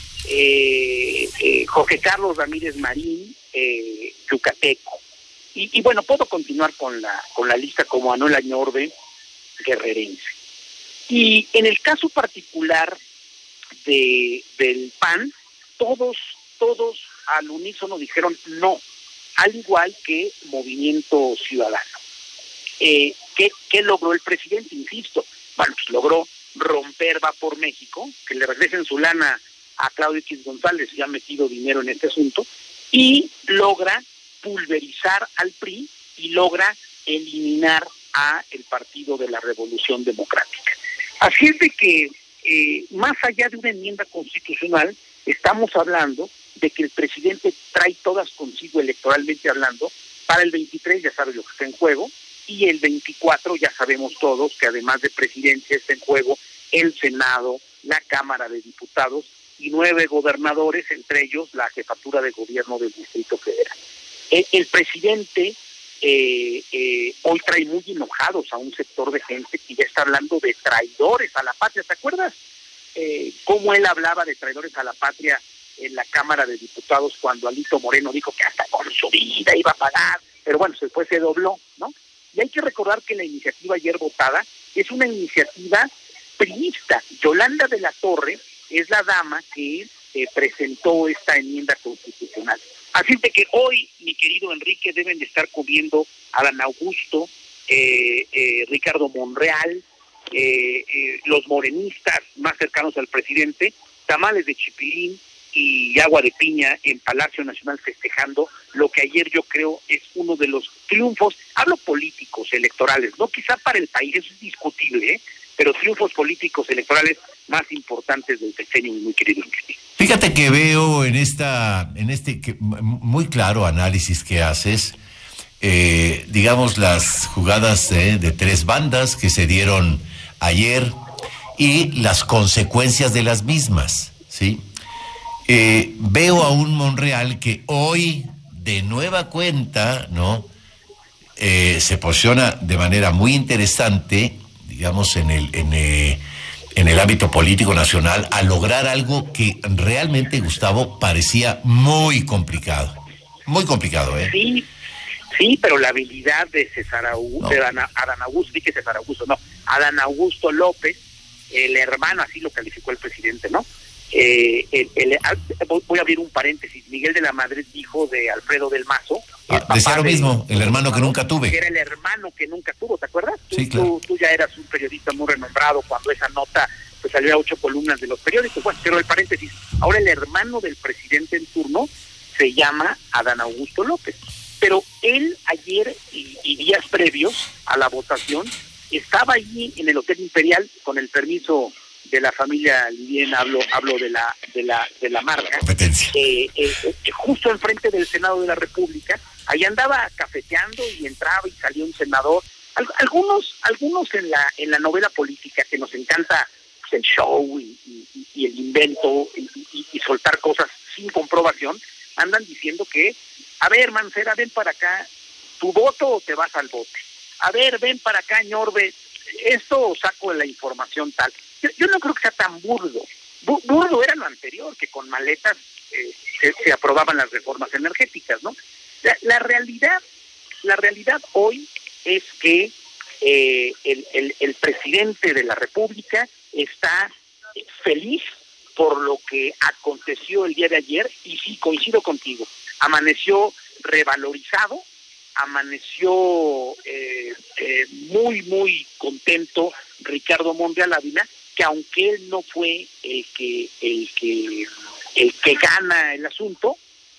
Eh, eh, Jorge Carlos Ramírez Marín, eh, yucateco. Y, y bueno, puedo continuar con la con la lista como Anuel Añorbe, guerrerense. Y en el caso particular de del P A N, todos, todos al unísono dijeron no, al igual que Movimiento Ciudadano. Eh, ¿qué, ¿Qué logró el presidente? Insisto, bueno, pues logró romper Va por México, que le regresen su lana a Claudio X González, ya ha metido dinero en este asunto, y logra pulverizar al P R I y logra eliminar a el Partido de la Revolución Democrática. Así es de que, eh, más allá de una enmienda constitucional, estamos hablando de que el presidente trae todas consigo electoralmente hablando. Para el veintitrés ya sabe lo que está en juego, y el veinticuatro ya sabemos todos que además de presidencia está en juego el Senado, la Cámara de Diputados y nueve gobernadores, entre ellos la jefatura de gobierno del Distrito Federal. El, el presidente eh, eh, hoy trae muy enojados a un sector de gente que ya está hablando de traidores a la patria. ¿Te acuerdas eh, cómo él hablaba de traidores a la patria en la Cámara de Diputados cuando Alito Moreno dijo que hasta con su vida iba a pagar? Pero bueno, después se dobló, ¿no? Y hay que recordar que la iniciativa ayer votada es una iniciativa priista. Yolanda de la Torre es la dama que eh, presentó esta enmienda constitucional. Así de que hoy, mi querido Enrique, deben de estar comiendo Adán Augusto, eh, eh, Ricardo Monreal, eh, eh, los morenistas más cercanos al presidente, tamales de chipilín y agua de piña en Palacio Nacional festejando lo que ayer yo creo es uno de los triunfos, hablo políticos, electorales, no quizá para el país, eso es discutible, ¿eh? pero triunfos políticos electorales más importantes del sexenio, muy querido Enrique. Fíjate que veo en esta, en este que, muy claro análisis que haces, eh, digamos las jugadas eh, de tres bandas que se dieron ayer y las consecuencias de las mismas, ¿sí? Eh, veo a un Monreal que hoy, de nueva cuenta, ¿no? Eh, se posiciona de manera muy interesante, digamos, en el, en, eh, en el ámbito político nacional, a lograr algo que realmente, Gustavo, parecía muy complicado. Muy complicado, ¿eh? Sí, sí, pero la habilidad de César Augusto, no. de Adán, Adán Augusto, sí que César Augusto, no, Adán Augusto López, el hermano, así lo calificó el presidente, ¿no? Eh, el, el, voy a abrir un paréntesis. Miguel de la Madrid dijo de Alfredo del Mazo, ah, decía lo de, mismo, el hermano que nunca tuve, que era el hermano que nunca tuvo, ¿te acuerdas? Sí, tú, claro. tú, tú ya eras un periodista muy renombrado cuando esa nota pues salió a ocho columnas de los periódicos. Bueno, cierro el paréntesis. Ahora el hermano del presidente en turno se llama Adán Augusto López, pero él ayer y, y días previos a la votación estaba allí en el Hotel Imperial con el permiso de la familia Lidien, hablo hablo de la de la de la marca, competencia, eh, eh, eh, justo enfrente del Senado de la República. Ahí andaba cafeteando y entraba y salía un senador. Al, algunos algunos en la en la novela política que nos encanta pues, el show y, y, y el invento y, y, y soltar cosas sin comprobación, andan diciendo que, a ver, Mancera, ven para acá, tu voto o te vas al bote. A ver, ven para acá, Ñorbe, esto saco de la información tal. Yo, yo no creo que sea tan burdo. Bu- burdo era lo anterior, que con maletas eh, se, se aprobaban las reformas energéticas, ¿no? La, la realidad, la realidad hoy es que eh, el, el, el presidente de la República está feliz por lo que aconteció el día de ayer, y sí, coincido contigo, amaneció revalorizado, amaneció eh, eh, muy, muy contento Ricardo Monreal Ávila, que aunque él no fue el que el que el que gana el asunto,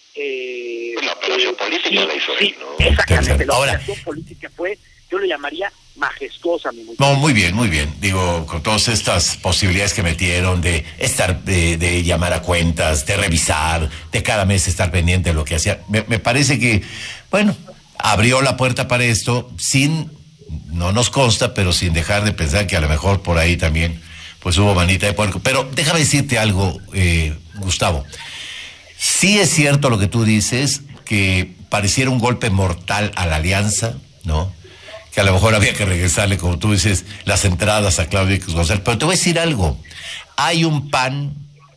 eh, la operación eh, política sí, la hizo sí, él, ¿no? Exactamente, la Ahora, operación política fue, yo lo llamaría majestuosa, mi muy no, muy bien, muy bien. Digo, con todas estas posibilidades que metieron de estar, de, de llamar a cuentas, de revisar, de cada mes estar pendiente de lo que hacía, me, me parece que, bueno, abrió la puerta para esto sin, no nos consta, pero sin dejar de pensar que a lo mejor por ahí también pues hubo manita de puerco. Pero déjame decirte algo, eh, Gustavo. Sí es cierto lo que tú dices, que pareciera un golpe mortal a la alianza, ¿no? Que a lo mejor había que regresarle, como tú dices, las entradas a Claudia X González. Pero te voy a decir algo. Hay un P A N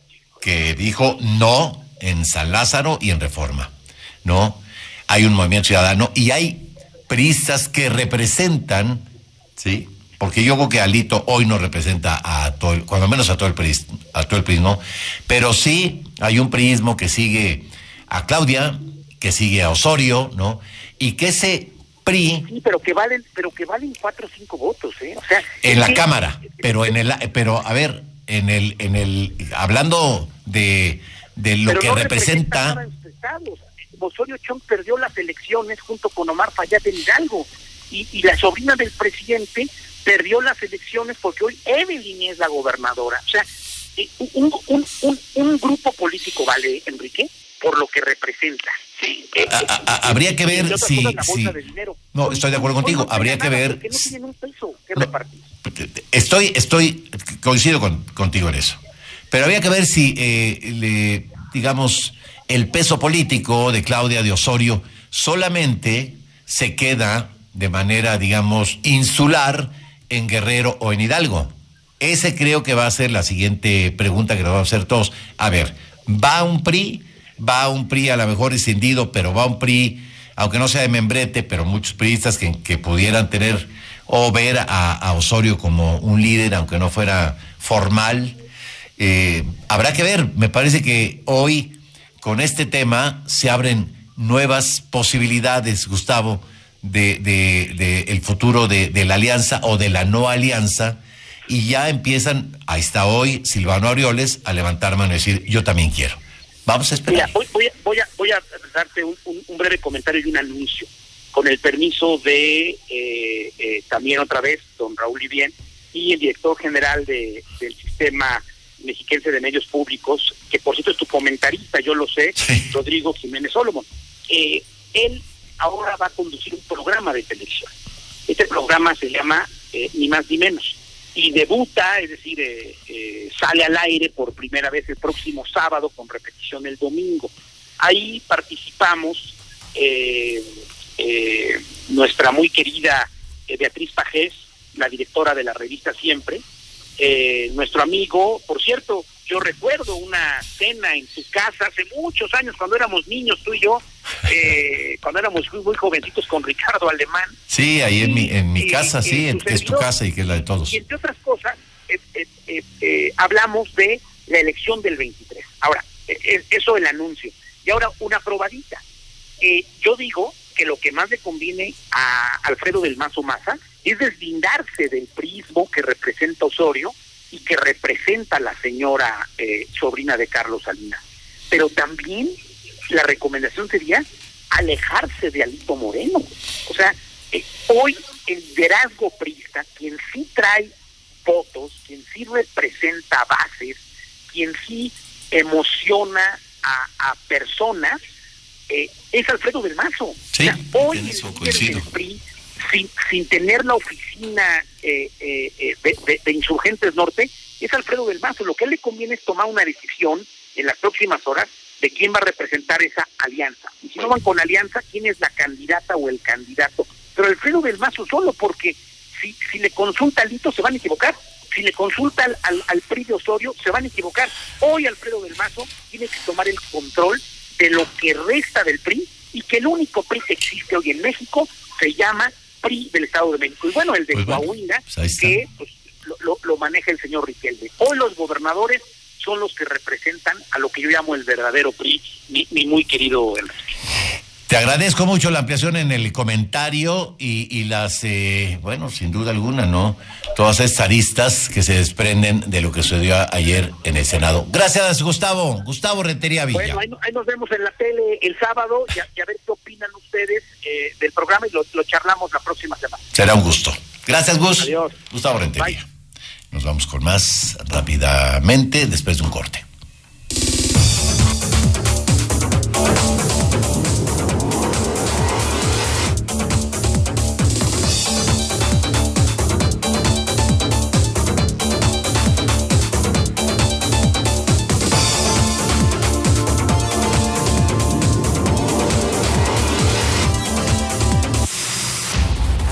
que dijo no en San Lázaro y en Reforma, ¿no? Hay un Movimiento Ciudadano y hay priistas que representan, ¿sí? Porque yo creo que Alito hoy no representa a todo el, cuando menos a todo el P R I, a todo el P R I, ¿no? Pero sí hay un priismo que sigue a Claudia, que sigue a Osorio, ¿no? Y que ese P R I... Sí, pero que valen, pero que valen cuatro o cinco votos, ¿eh? O sea... En la que, Cámara, pero en el... Pero, a ver, en el... en el hablando de, de lo que no representa... Nada en sus estados. Osorio Chong perdió las elecciones junto con Omar Fayad en Hidalgo. Y, y la sobrina del presidente perdió las elecciones porque hoy Evelyn es la gobernadora. O sea, un, un, un, un grupo político, ¿vale, Enrique? Por lo que representa. Sí, eh, a, a, a, habría que ver si... si no, estoy de acuerdo contigo. Habría que ver... No tienen un peso que no, repartir. Estoy, estoy, coincido con, contigo en eso. Pero habría que ver si, eh, le, digamos, el peso político de Claudia de Osorio solamente se queda de manera, digamos, insular en Guerrero o en Hidalgo. Ese creo que va a ser la siguiente pregunta que nos vamos a hacer todos. A ver, ¿va un P R I? Va un P R I a lo mejor escindido, pero va un P R I, aunque no sea de membrete, pero muchos priistas que, que pudieran tener o ver a, a Osorio como un líder, aunque no fuera formal. Eh, habrá que ver. Me parece que hoy con este tema se abren nuevas posibilidades, Gustavo, de, de, de el futuro de, de la alianza o de la no alianza, y ya empiezan, ahí está hoy Silvano Aureoles, a levantar mano y decir, yo también quiero. Vamos a esperar. Mira, voy, voy, a, voy, a, voy a darte un, un, un breve comentario y un anuncio, con el permiso de eh, eh, también otra vez don Raúl Livien y el director general de, del Sistema Mexiquense de Medios Públicos, que por cierto es tu comentarista, yo lo sé, sí. Rodrigo Jiménez Solomon. Eh, él ahora va a conducir un programa de televisión. Este programa se llama eh, Ni Más Ni Menos, y debuta, es decir, eh, eh, sale al aire por primera vez el próximo sábado con repetición el domingo. Ahí participamos eh, eh, nuestra muy querida eh, Beatriz Pajés, la directora de la revista Siempre, eh, nuestro amigo, por cierto, yo recuerdo una cena en tu casa hace muchos años, cuando éramos niños, tú y yo, eh, cuando éramos muy, muy jovencitos, con Ricardo Alemán. Sí, ahí y, en mi en mi y, casa, y, sí, en, que es tu casa y que es la de todos. Y entre otras cosas, eh, eh, eh, eh, hablamos de la elección del veintitrés. Ahora, eh, eso el anuncio. Y ahora una probadita. Eh, yo digo que lo que más le conviene a Alfredo del Mazo Maza es deslindarse del prismo que representa Osorio y que representa a la señora eh, sobrina de Carlos Salinas. Pero también la recomendación sería alejarse de Alito Moreno. O sea, eh, hoy el liderazgo priista, quien sí trae votos, quien sí representa bases, quien sí emociona a, a personas, eh, es Alfredo del Mazo. Sí, o sea, hoy el líder del P R I, sin, sin tener la oficina eh, eh, de, de, de Insurgentes Norte, es Alfredo del Mazo. Lo que a él le conviene es tomar una decisión en las próximas horas de quién va a representar esa alianza. Y si no van con alianza, quién es la candidata o el candidato. Pero Alfredo del Mazo solo, porque si, si le consulta a Lito, se van a equivocar. Si le consulta al, al, al P R I de Osorio, se van a equivocar. Hoy Alfredo del Mazo tiene que tomar el control de lo que resta del P R I, y que el único P R I que existe hoy en México se llama P R I del Estado de México. Y bueno, el de pues Coahuila, pues que pues, lo, lo, lo maneja el señor Riquelme. Hoy los gobernadores son los que representan a lo que yo llamo el verdadero P R I, mi, mi muy querido Enrique. Te agradezco mucho la ampliación en el comentario y, y las, eh, bueno, sin duda alguna, ¿no? Todas estas aristas que se desprenden de lo que sucedió ayer en el Senado. Gracias, Gustavo. Gustavo Rentería Villa. Bueno, ahí, ahí nos vemos en la tele el sábado y a, y a ver qué opinan ustedes eh, del programa, y lo, lo charlamos la próxima semana. Será un gusto. Gracias, Gus. Adiós. Gustavo Rentería. Bye. Nos vamos con más rápidamente después de un corte.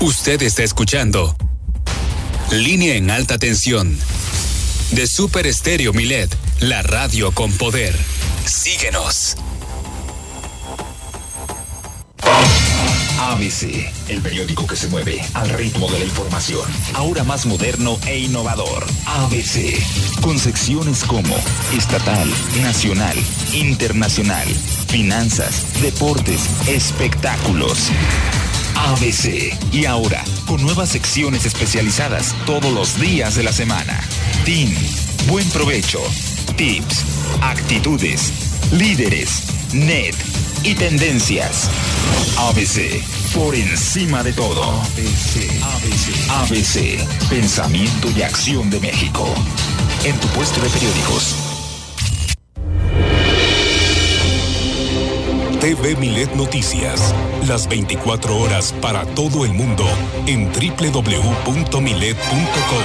Usted está escuchando Línea en Alta Tensión de Super Estéreo Milet, la radio con poder. Síguenos. A B C, el periódico que se mueve al ritmo de la información, ahora más moderno e innovador. A B C, con secciones como estatal, nacional, internacional, finanzas, deportes, espectáculos. A B C, y ahora con nuevas secciones especializadas todos los días de la semana. T I N, buen provecho, tips, actitudes, líderes, net y tendencias. A B C, por encima de todo. A B C, A B C, A B C, pensamiento y acción de México. En tu puesto de periódicos. T V Milet Noticias, las veinticuatro horas para todo el mundo en doble u doble u doble u punto milet punto com.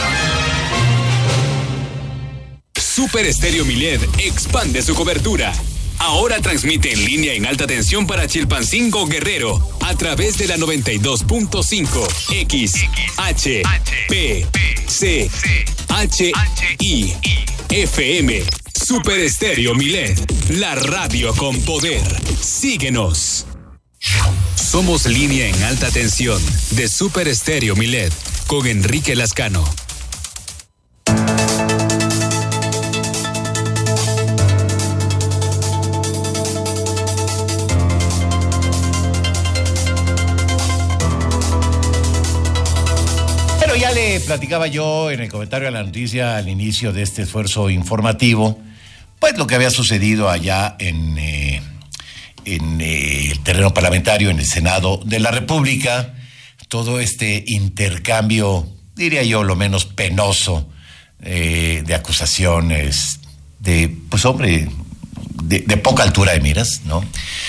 Super Estéreo Milet expande su cobertura. Ahora transmite en línea en alta tensión para Chilpancingo, Guerrero, a través de la noventa y dos punto cinco X, H, P, C, H, I, F M. Super Estéreo Milet, la radio con poder. Síguenos. Somos línea en alta tensión de Super Estéreo Milet con Enrique Lascano. Ya le platicaba yo en el comentario a la noticia al inicio de este esfuerzo informativo, pues lo que había sucedido allá en, eh, en eh, el terreno parlamentario, en el Senado de la República, todo este intercambio, diría yo, lo menos penoso, eh, de acusaciones, de, pues hombre, de, de poca altura de miras, ¿no?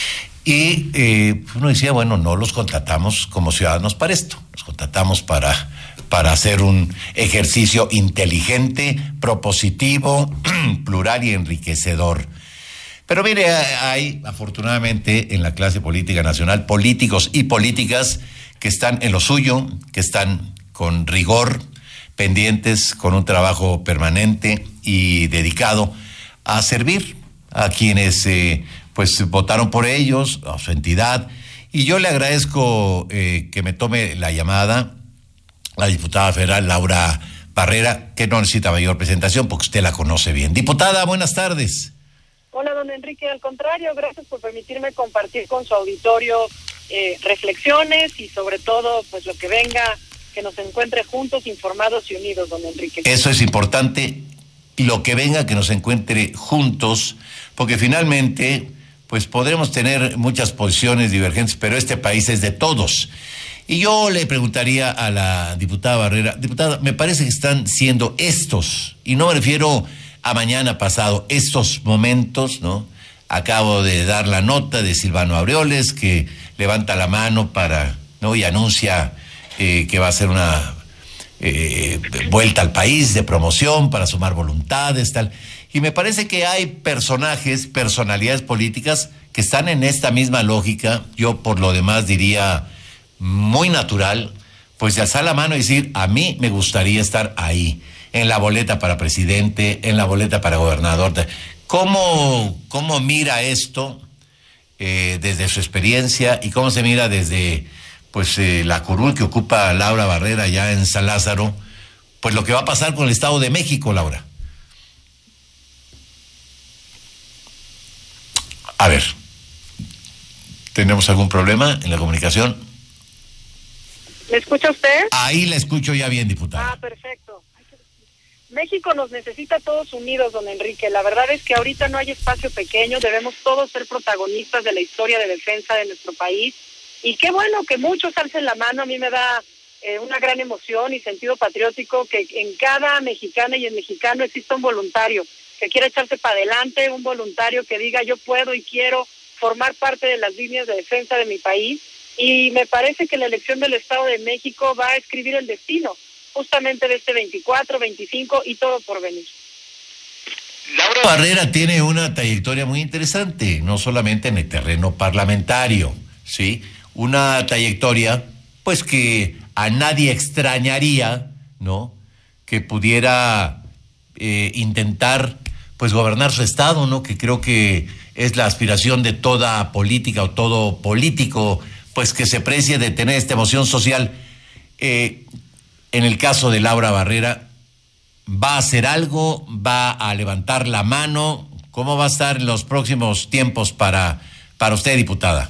Y eh, uno decía, bueno, no los contratamos como ciudadanos para esto, los contratamos para... para hacer un ejercicio inteligente, propositivo, plural y enriquecedor. Pero mire, hay afortunadamente en la clase política nacional políticos y políticas que están en lo suyo, que están con rigor, pendientes, con un trabajo permanente y dedicado a servir a quienes eh, pues votaron por ellos, a su entidad. Y yo le agradezco eh, que me tome la llamada la diputada federal Laura Barrera, que no necesita mayor presentación porque usted la conoce bien. Diputada, buenas tardes. Hola, don Enrique, al contrario, gracias por permitirme compartir con su auditorio eh, reflexiones y sobre todo, pues lo que venga, que nos encuentre juntos, informados y unidos, don Enrique. Eso es importante, lo que venga, que nos encuentre juntos, porque finalmente, pues podremos tener muchas posiciones divergentes, pero este país es de todos. Y yo le preguntaría a la diputada Barrera, diputada, me parece que están siendo estos, y no me refiero a mañana pasado, estos momentos, ¿no? Acabo de dar la nota de Silvano Aureoles, que levanta la mano para, ¿no? Y anuncia eh, que va a hacer una eh, vuelta al país de promoción para sumar voluntades, tal. Y me parece que hay personajes, personalidades políticas que están en esta misma lógica. Yo por lo demás diría muy natural, pues de alzar la mano y decir, a mí me gustaría estar ahí, en la boleta para presidente, en la boleta para gobernador. ¿Cómo, cómo mira esto eh, desde su experiencia y cómo se mira desde pues eh, la curul que ocupa Laura Barrera ya en San Lázaro, pues lo que va a pasar con el Estado de México, Laura? A ver, ¿tenemos algún problema en la comunicación? ¿Me escucha usted? Ahí la escucho ya bien, diputada. Ah, perfecto. México nos necesita todos unidos, don Enrique. La verdad es que ahorita no hay espacio pequeño, debemos todos ser protagonistas de la historia de defensa de nuestro país. Y qué bueno que muchos alcen la mano. A mí me da eh, una gran emoción y sentido patriótico que en cada mexicana y en mexicano exista un voluntario que quiera echarse para adelante, un voluntario que diga yo puedo y quiero formar parte de las líneas de defensa de mi país. Y me parece que la elección del Estado de México va a escribir el destino justamente de este veinticuatro, veinticinco y todo por venir. Laura Barrera tiene una trayectoria muy interesante, no solamente en el terreno parlamentario, ¿sí? Una trayectoria pues que a nadie extrañaría, ¿no?, que pudiera eh, intentar, pues, gobernar su estado, ¿no?, que creo que es la aspiración de toda política o todo político, pues, que se precie de tener esta emoción social. Eh, en el caso de Laura Barrera, ¿va a hacer algo? ¿Va a levantar la mano? ¿Cómo va a estar en los próximos tiempos para, para usted, diputada?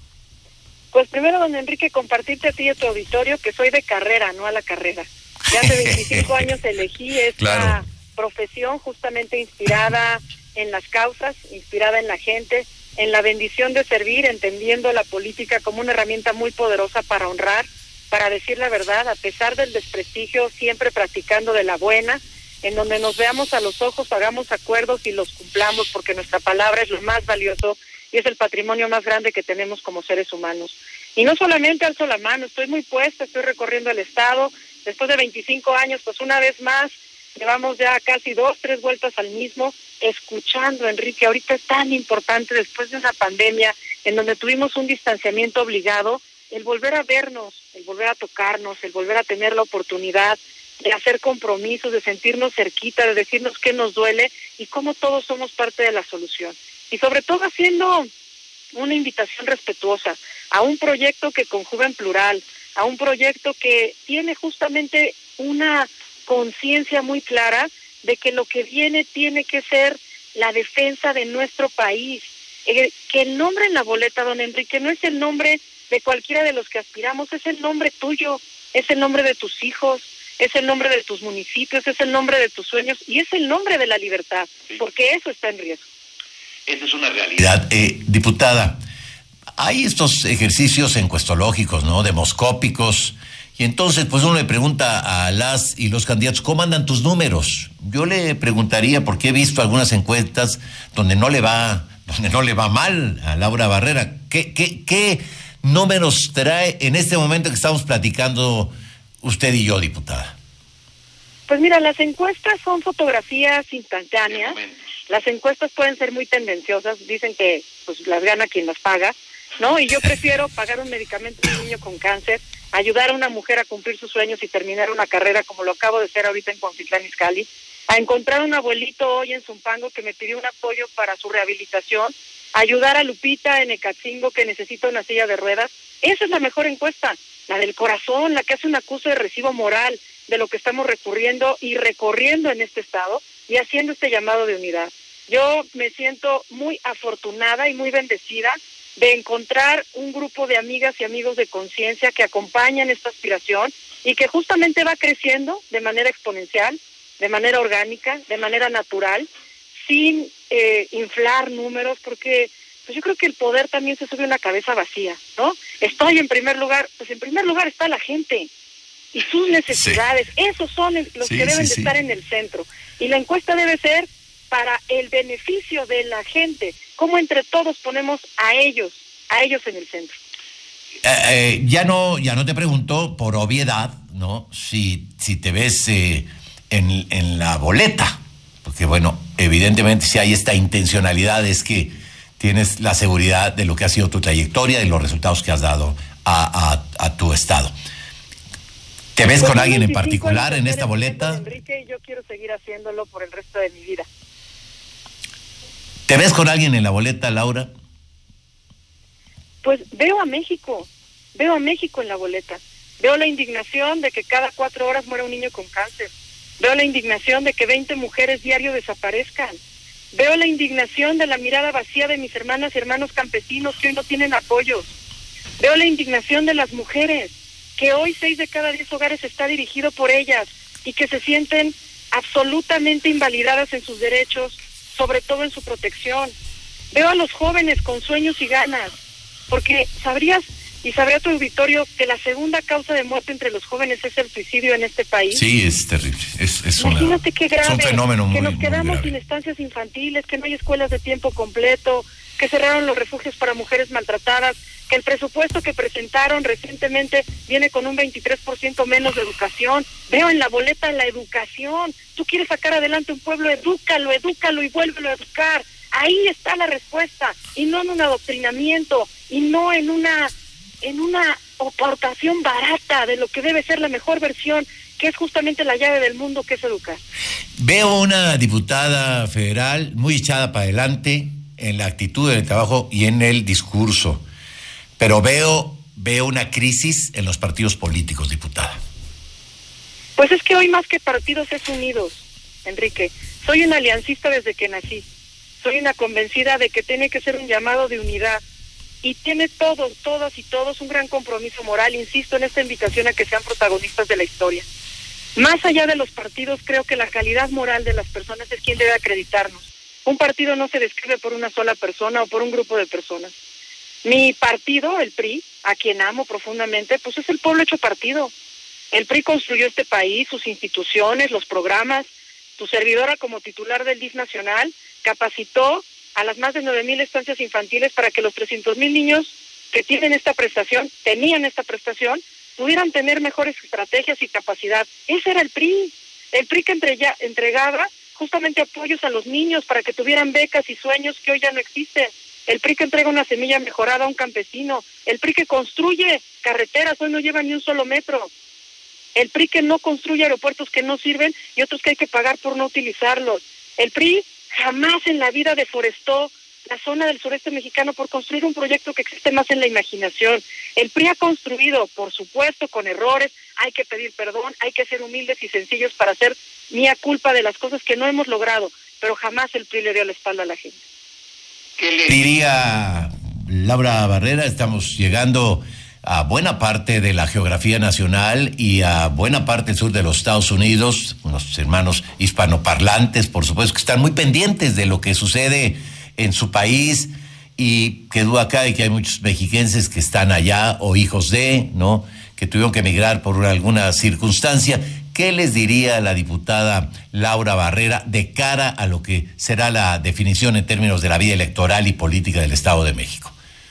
Pues primero, don Enrique, compartirte a ti y a tu auditorio que soy de carrera, no a la carrera. Ya hace veinticinco años elegí esta claro. profesión justamente inspirada en las causas, inspirada en la gente, en la bendición de servir, entendiendo la política como una herramienta muy poderosa para honrar, para decir la verdad, a pesar del desprestigio, siempre practicando de la buena, en donde nos veamos a los ojos, hagamos acuerdos y los cumplamos, porque nuestra palabra es lo más valioso y es el patrimonio más grande que tenemos como seres humanos. Y no solamente alzo la mano, estoy muy puesta, estoy recorriendo el estado, después de veinticinco años, pues una vez más, llevamos ya casi dos, tres vueltas al mismo, escuchando, Enrique, ahorita es tan importante después de una pandemia en donde tuvimos un distanciamiento obligado, el volver a vernos, el volver a tocarnos, el volver a tener la oportunidad de hacer compromisos, de sentirnos cerquita, de decirnos qué nos duele y cómo todos somos parte de la solución. Y sobre todo haciendo una invitación respetuosa a un proyecto que conjuga en plural, a un proyecto que tiene justamente una conciencia muy clara de que lo que viene tiene que ser la defensa de nuestro país. Eh, que el nombre en la boleta, don Enrique, no es el nombre de cualquiera de los que aspiramos, es el nombre tuyo, es el nombre de tus hijos, es el nombre de tus municipios, es el nombre de tus sueños y es el nombre de la libertad, porque eso está en riesgo. Esa es una realidad. Eh, diputada, hay estos ejercicios encuestológicos, ¿no?, demoscópicos, y entonces pues uno le pregunta a las y los candidatos, ¿cómo andan tus números? Yo le preguntaría, porque he visto algunas encuestas donde no le va, donde no le va mal a Laura Barrera. ¿Qué, qué, qué números trae en este momento que estamos platicando usted y yo, diputada? Pues mira, las encuestas son fotografías instantáneas. Las encuestas pueden ser muy tendenciosas, dicen que pues las gana quien las paga, ¿no? Y yo prefiero pagar un medicamento a un niño con cáncer, ayudar a una mujer a cumplir sus sueños y terminar una carrera como lo acabo de hacer ahorita en Cuautitlán Izcalli, a encontrar un abuelito hoy en Zumpango que me pidió un apoyo para su rehabilitación, ayudar a Lupita en Ecatzingo que necesita una silla de ruedas. Esa es la mejor encuesta, la del corazón, la que hace un acuse de recibo moral de lo que estamos recurriendo y recorriendo en este estado y haciendo este llamado de unidad. Yo me siento muy afortunada y muy bendecida de encontrar un grupo de amigas y amigos de conciencia que acompañan esta aspiración y que justamente va creciendo de manera exponencial, de manera orgánica, de manera natural, sin eh, inflar números, porque pues yo creo que el poder también se sube a una cabeza vacía, ¿no? Estoy en primer lugar, pues en primer lugar está la gente y sus necesidades, sí. Esos son los sí, que deben sí, de sí. estar en el centro. Y la encuesta debe ser para el beneficio de la gente, cómo entre todos ponemos a ellos, a ellos en el centro. Eh, eh, ya no, ya no te pregunto por obviedad, ¿no? Si, si te ves eh, en, en la boleta, porque bueno, evidentemente si hay esta intencionalidad es que tienes la seguridad de lo que ha sido tu trayectoria y los resultados que has dado a, a, a tu estado. ¿Te ves con alguien en particular en esta boleta? Enrique, y yo quiero seguir haciéndolo por el resto de mi vida. ¿Te ves con alguien en la boleta, Laura? Pues veo a México, veo a México en la boleta. Veo la indignación de que cada cuatro horas muera un niño con cáncer. Veo la indignación de que veinte mujeres diario desaparezcan. Veo la indignación de la mirada vacía de mis hermanas y hermanos campesinos que hoy no tienen apoyos. Veo la indignación de las mujeres, que hoy seis de cada diez hogares está dirigido por ellas y que se sienten absolutamente invalidadas en sus derechos, sobre todo en su protección. Veo a los jóvenes con sueños y ganas, porque sabrías y sabría tu auditorio que la segunda causa de muerte entre los jóvenes es el suicidio en este país. Sí, es terrible. Es, es, Imagínate una, qué grave, es un fenómeno muy, que nos quedamos muy sin estancias infantiles, que no hay escuelas de tiempo completo, que cerraron los refugios para mujeres maltratadas, que el presupuesto que presentaron recientemente viene con un veintitrés por ciento menos de educación. Veo en la boleta la educación. Tú quieres sacar adelante un pueblo, edúcalo, edúcalo y vuélvelo a educar. Ahí está la respuesta, y no en un adoctrinamiento, y no en una en una aportación barata de lo que debe ser la mejor versión, que es justamente la llave del mundo, que es educar. Veo una diputada federal muy echada para adelante en la actitud del trabajo y en el discurso, pero veo, veo una crisis en los partidos políticos, diputada. Pues es que hoy más que partidos es unidos, Enrique. Soy una aliancista desde que nací. Soy una convencida de que tiene que ser un llamado de unidad. Y tiene todos, todas y todos un gran compromiso moral, insisto en esta invitación a que sean protagonistas de la historia. Más allá de los partidos, creo que la calidad moral de las personas es quien debe acreditarnos. Un partido no se describe por una sola persona o por un grupo de personas. Mi partido, el P R I, a quien amo profundamente, pues es el pueblo hecho partido. El P R I construyó este país, sus instituciones, los programas. Tu servidora como titular del D I F nacional capacitó a las más de nueve mil estancias infantiles para que los trescientos mil niños que tienen esta prestación, tenían esta prestación, pudieran tener mejores estrategias y capacidad. Ese era el P R I. El P R I que entrega, entregaba justamente apoyos a los niños para que tuvieran becas y sueños que hoy ya no existen. El P R I que entrega una semilla mejorada a un campesino. El P R I que construye carreteras, hoy no lleva ni un solo metro. El P R I que no construye aeropuertos que no sirven y otros que hay que pagar por no utilizarlos. El P R I jamás en la vida deforestó la zona del sureste mexicano por construir un proyecto que existe más en la imaginación. El P R I ha construido, por supuesto, con errores, hay que pedir perdón, hay que ser humildes y sencillos para hacer mía culpa de las cosas que no hemos logrado, pero jamás el P R I le dio la espalda a la gente. ¿Qué le diría Laura Barrera? Estamos llegando a buena parte de la geografía nacional y a buena parte del sur de los Estados Unidos, unos hermanos hispanoparlantes, por supuesto, que están muy pendientes de lo que sucede en su país, y que duda acá de que hay muchos mexiquenses que están allá o hijos de, ¿no?, que tuvieron que emigrar por alguna circunstancia. ¿Qué les diría la diputada Laura Barrera de cara a lo que será la definición en términos de la vida electoral y política del Estado de México?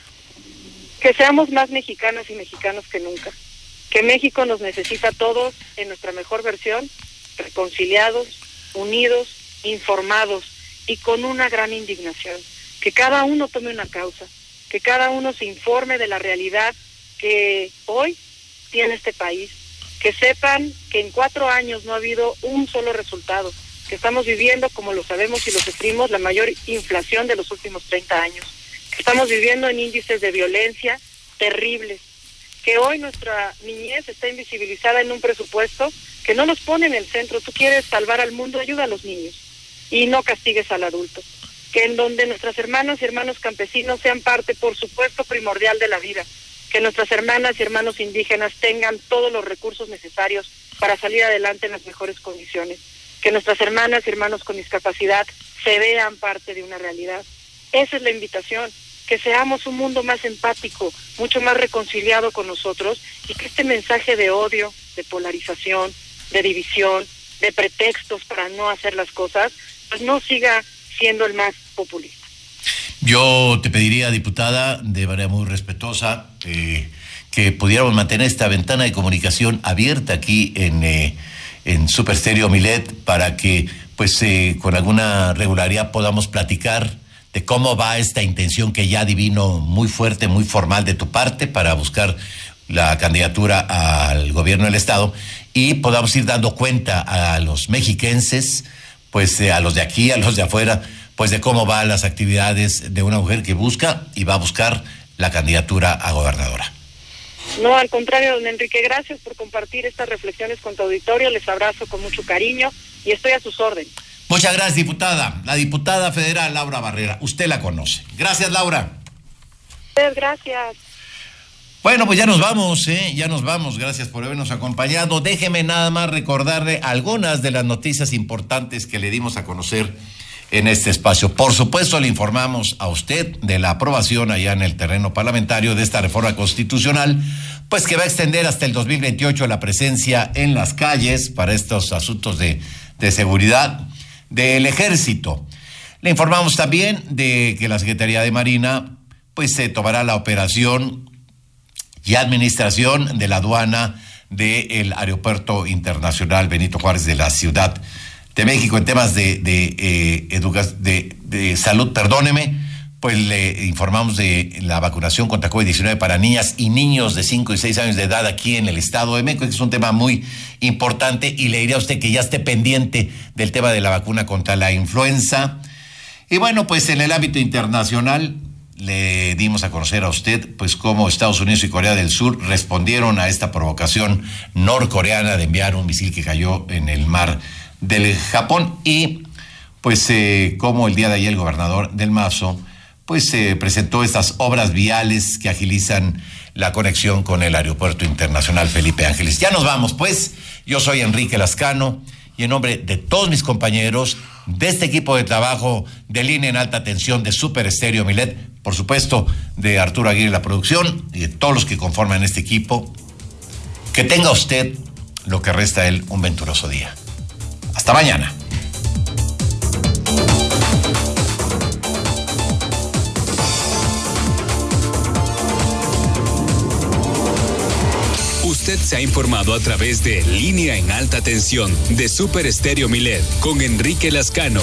Que seamos más mexicanas y mexicanos que nunca. Que México nos necesita a todos en nuestra mejor versión, reconciliados, unidos, informados y con una gran indignación. Que cada uno tome una causa, que cada uno se informe de la realidad que hoy tiene este país. Que sepan que en cuatro años no ha habido un solo resultado, que estamos viviendo, como lo sabemos y lo sufrimos, la mayor inflación de los últimos treinta años, que estamos viviendo en índices de violencia terribles, que hoy nuestra niñez está invisibilizada en un presupuesto que no los pone en el centro. Tú quieres salvar al mundo, ayuda a los niños y no castigues al adulto. Que en donde nuestras hermanas y hermanos campesinos sean parte, por supuesto, primordial de la vida. Que nuestras hermanas y hermanos indígenas tengan todos los recursos necesarios para salir adelante en las mejores condiciones. Que nuestras hermanas y hermanos con discapacidad se vean parte de una realidad. Esa es la invitación, que seamos un mundo más empático, mucho más reconciliado con nosotros, y que este mensaje de odio, de polarización, de división, de pretextos para no hacer las cosas, pues no siga siendo el más populista. Yo te pediría, diputada, de manera muy respetuosa, eh, que pudiéramos mantener esta ventana de comunicación abierta aquí en, eh, en Super Estéreo Milet, para que, pues, eh, con alguna regularidad podamos platicar de cómo va esta intención que ya adivino muy fuerte, muy formal de tu parte para buscar la candidatura al gobierno del Estado, y podamos ir dando cuenta a los mexiquenses, pues eh, a los de aquí, a los de afuera, pues de cómo van las actividades de una mujer que busca y va a buscar la candidatura a gobernadora. No, al contrario, don Enrique, gracias por compartir estas reflexiones con tu auditorio. Les abrazo con mucho cariño y estoy a sus órdenes. Muchas gracias, diputada. La diputada federal Laura Barrera, usted la conoce. Gracias, Laura. Gracias. Bueno, pues ya nos vamos, ¿eh? Ya nos vamos. Gracias por habernos acompañado. Déjeme nada más recordarle algunas de las noticias importantes que le dimos a conocer en este espacio. Por supuesto, le informamos a usted de la aprobación allá en el terreno parlamentario de esta reforma constitucional, pues que va a extender hasta el dos mil veintiocho la presencia en las calles para estos asuntos de, de seguridad del Ejército. Le informamos también de que la Secretaría de Marina pues se tomará la operación y administración de la aduana del Aeropuerto Internacional Benito Juárez de la Ciudad de México en temas de, de, eh, educa- de, de salud, perdóneme, pues le informamos de la vacunación contra COVID diecinueve para niñas y niños de cinco y seis años de edad aquí en el Estado de México, que es un tema muy importante, y le diría a usted que ya esté pendiente del tema de la vacuna contra la influenza. Y bueno, pues en el ámbito internacional le dimos a conocer a usted pues cómo Estados Unidos y Corea del Sur respondieron a esta provocación norcoreana de enviar un misil que cayó en el mar del Japón, y pues eh, cómo el día de ayer el gobernador del Mazo pues eh, presentó estas obras viales que agilizan la conexión con el Aeropuerto Internacional Felipe Ángeles. Ya nos vamos, pues. Yo soy Enrique Lascano y en nombre de todos mis compañeros de este equipo de trabajo de Línea en Alta Tensión de Super Estéreo Milet, por supuesto de Arturo Aguirre la producción y de todos los que conforman este equipo, que tenga usted lo que resta de él un venturoso día. Hasta mañana. Usted se ha informado a través de Línea en Alta Tensión de Super Estéreo Milet con Enrique Lascano.